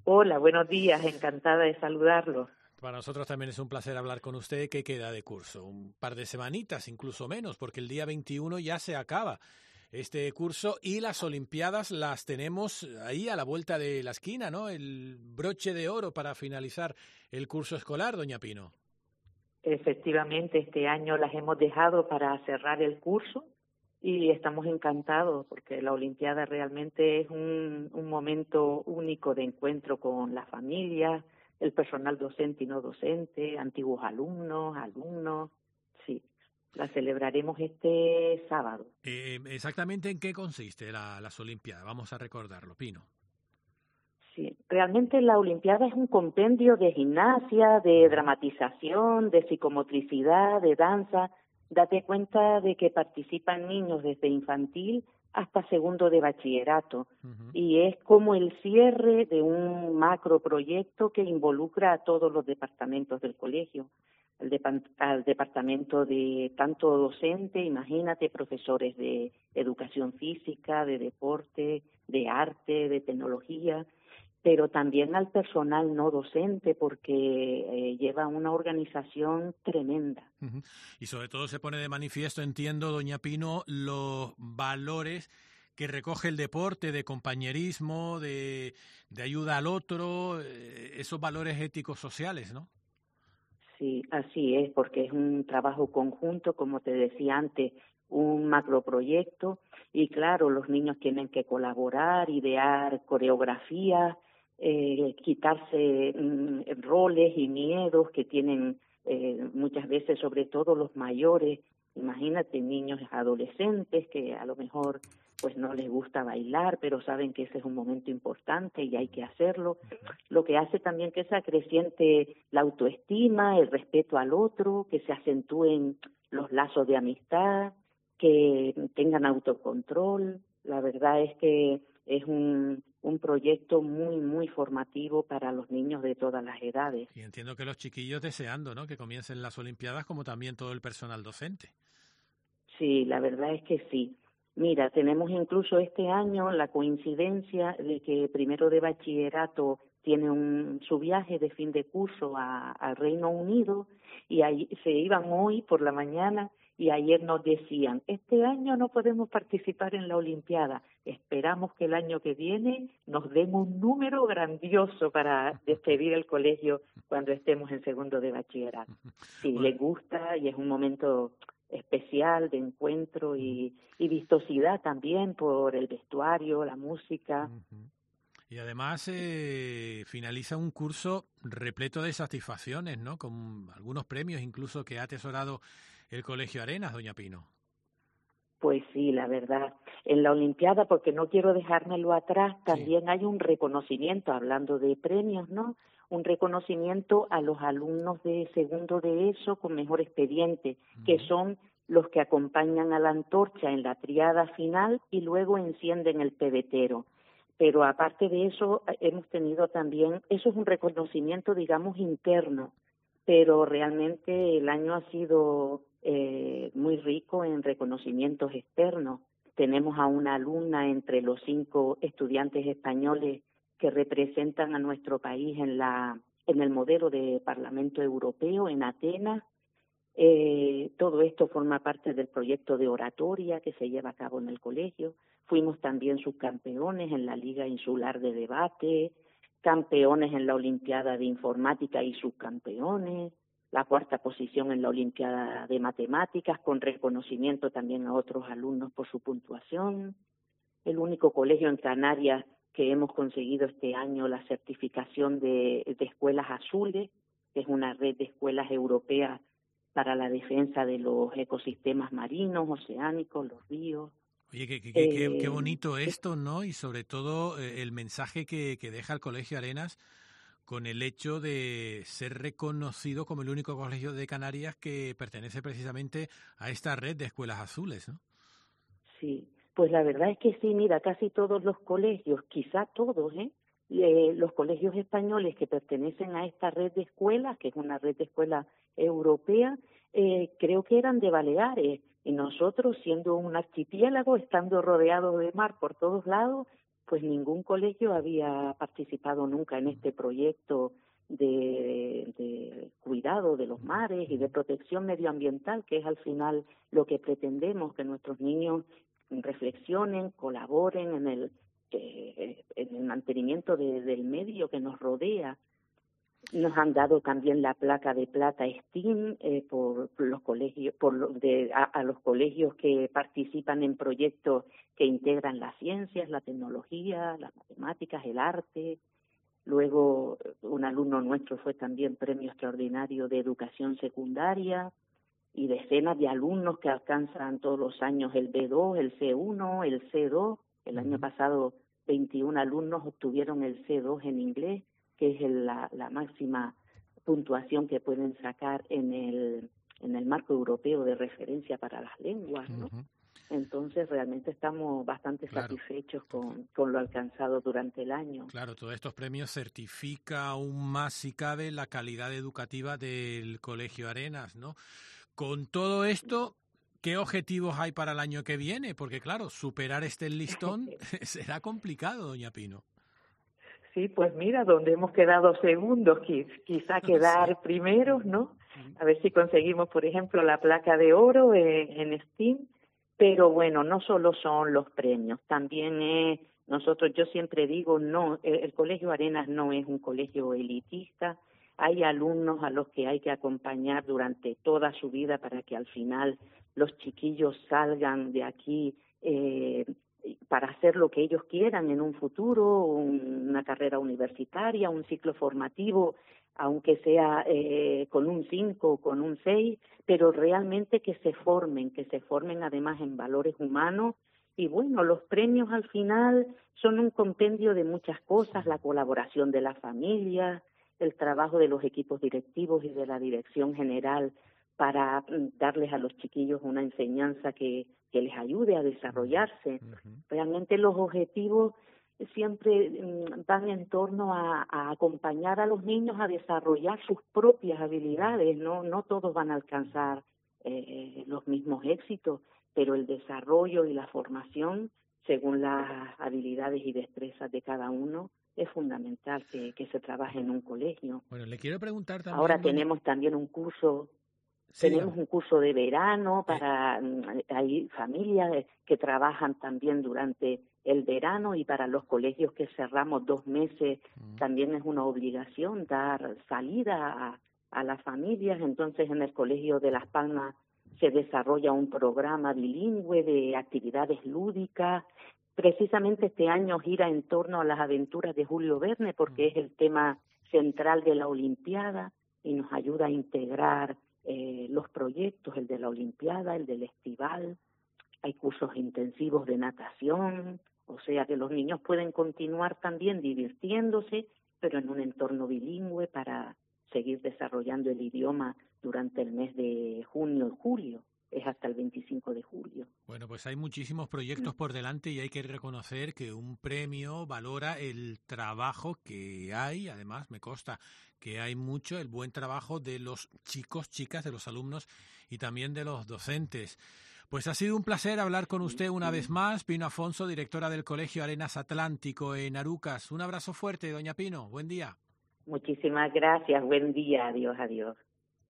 Hola, buenos días, encantada de saludarlo. Para nosotros también es un placer hablar con usted. ¿Qué queda de curso? Un par de semanitas, incluso menos, porque el día 21 ya se acaba este curso y las Olimpiadas las tenemos ahí a la vuelta de la esquina, ¿no? El broche de oro para finalizar el curso escolar, doña Pino. Efectivamente, este año las hemos dejado para cerrar el curso y estamos encantados porque la Olimpiada realmente es un momento único de encuentro con las familias, el personal docente y no docente, antiguos alumnos, sí. La celebraremos este sábado. ¿Exactamente en qué consiste las Olimpiadas? Vamos a recordarlo, Pino. Sí, realmente la Olimpiada es un compendio de gimnasia, de dramatización, de psicomotricidad, de danza. Date cuenta de que participan niños desde infantil hasta segundo de bachillerato y es como el cierre de un macroproyecto que involucra a todos los departamentos del colegio, al departamento de tanto docente, imagínate, profesores de educación física, de deporte, de arte, de tecnología, pero también al personal no docente porque lleva una organización tremenda. Y sobre todo se pone de manifiesto, entiendo, doña Pino, los valores que recoge el deporte de compañerismo, de ayuda al otro, esos valores éticos sociales, ¿no? Sí, así es, porque es un trabajo conjunto, como te decía antes, un macroproyecto y claro, los niños tienen que colaborar, idear coreografías, quitarse roles y miedos que tienen muchas veces, sobre todo los mayores. Imagínate niños adolescentes que a lo mejor pues no les gusta bailar, pero saben que ese es un momento importante y hay que hacerlo, lo que hace también que se acreciente la autoestima, el respeto al otro, que se acentúen los lazos de amistad, que tengan autocontrol. La verdad es que es un proyecto muy formativo para los niños de todas las edades. Y entiendo que los chiquillos deseando, ¿no?, que comiencen las Olimpiadas, como también todo el personal docente. Sí, la verdad es que sí. Mira, tenemos incluso este año la coincidencia de que primero de bachillerato tiene su viaje de fin de curso al Reino Unido y ahí se iban hoy por la mañana y ayer nos decían, este año no podemos participar en la Olimpiada, esperamos que el año que viene nos den un número grandioso para despedir el colegio cuando estemos en segundo de bachillerato. Sí, Bueno, les gusta y es un momento especial de encuentro y vistosidad también por el vestuario, la música. y además finaliza un curso repleto de satisfacciones, ¿no?, con algunos premios incluso que ha atesorado el Colegio Arenas, doña Pino. Pues sí, la verdad. En la Olimpiada, porque no quiero dejármelo atrás, Sí. también hay un reconocimiento, hablando de premios, ¿no? Un reconocimiento a los alumnos de segundo de ESO con mejor expediente, que son los que acompañan a la antorcha en la triada final y luego encienden el pebetero. Pero aparte de eso, hemos tenido también, eso es un reconocimiento, digamos, interno, pero realmente el año ha sido muy rico en reconocimientos externos. Tenemos a una alumna entre los 5 estudiantes españoles que representan a nuestro país en el modelo de Parlamento Europeo en Atenas. Todo esto forma parte del proyecto de oratoria que se lleva a cabo en el colegio. Fuimos también subcampeones en la Liga Insular de Debate, campeones en la Olimpiada de Informática y subcampeones, la 4ª posición en la Olimpiada de Matemáticas, con reconocimiento también a otros alumnos por su puntuación. El único colegio en Canarias que hemos conseguido este año la certificación de escuelas azules, que es una red de escuelas europeas para la defensa de los ecosistemas marinos, oceánicos, los ríos. Oye, qué bonito Sí, esto, ¿no? Y sobre todo el mensaje que deja el Colegio Arenas con el hecho de ser reconocido como el único colegio de Canarias que pertenece precisamente a esta red de escuelas azules, ¿no? sí, pues la verdad es que sí, mira, casi todos los colegios, quizá todos, los colegios españoles que pertenecen a esta red de escuelas, que es una red de escuelas europea, creo que eran de Baleares, y nosotros, siendo un archipiélago, estando rodeados de mar por todos lados, pues ningún colegio había participado nunca en este proyecto de cuidado de los mares y de protección medioambiental, que es al final lo que pretendemos, que nuestros niños reflexionen, colaboren en el mantenimiento del medio que nos rodea. Nos han dado también la placa de plata STEAM por los colegios, a los colegios que participan en proyectos que integran las ciencias, la tecnología, las matemáticas, el arte. Luego, un alumno nuestro fue también premio extraordinario de educación secundaria, y decenas de alumnos que alcanzan todos los años el B2, el C1, el C2. El año pasado 21 alumnos obtuvieron el C2 en inglés, que es la máxima puntuación que pueden sacar en el marco europeo de referencia para las lenguas, ¿no? Entonces, realmente estamos bastante satisfechos con lo alcanzado durante el año. Claro, todos estos premios certifica aún más, si cabe, la calidad educativa del Colegio Arenas, ¿no? Con todo esto, ¿qué objetivos hay para el año que viene? Porque, claro, superar este listón será complicado, doña Pino. Sí, pues mira, donde hemos quedado segundos, quizá quedar primeros, ¿no? A ver si conseguimos, por ejemplo, la placa de oro en STEAM. Pero bueno, no solo son los premios, también yo siempre digo, no, el Colegio Arenas no es un colegio elitista. Hay alumnos a los que hay que acompañar durante toda su vida para que al final los chiquillos salgan de aquí para hacer lo que ellos quieran en un futuro, una carrera universitaria, un ciclo formativo, aunque sea con un 5 o con un 6, pero realmente que se formen además en valores humanos. Y bueno, los premios al final son un compendio de muchas cosas, la colaboración de las familias, el trabajo de los equipos directivos y de la dirección general para darles a los chiquillos una enseñanza que les ayude a desarrollarse. Realmente los objetivos siempre van en torno a acompañar a los niños a desarrollar sus propias habilidades. No todos van a alcanzar los mismos éxitos, pero el desarrollo y la formación, según las habilidades y destrezas de cada uno, es fundamental que se trabaje en un colegio. Bueno, le quiero preguntar también... Ahora tenemos también un curso... Sí, tenemos un curso de verano para hay familias que trabajan también durante el verano, y para los colegios que cerramos 2 meses también es una obligación dar salida a las familias. Entonces, en el Colegio de Las Palmas se desarrolla un programa bilingüe de actividades lúdicas. Precisamente este año gira en torno a las aventuras de Julio Verne, porque es el tema central de la Olimpiada y nos ayuda a integrar los proyectos, el de la Olimpiada, el del estival. Hay cursos intensivos de natación, o sea que los niños pueden continuar también divirtiéndose, pero en un entorno bilingüe para seguir desarrollando el idioma durante el mes de junio y julio. Es hasta el 25 de julio. Bueno, pues hay muchísimos proyectos por delante y hay que reconocer que un premio valora el trabajo que hay. Además, me consta que hay mucho, el buen trabajo de los chicos, chicas, de los alumnos y también de los docentes. Pues ha sido un placer hablar con usted una vez más. Pino Afonso, directora del Colegio Arenas Atlántico en Arucas. Un abrazo fuerte, doña Pino. Buen día. Muchísimas gracias. Buen día. Adiós, adiós.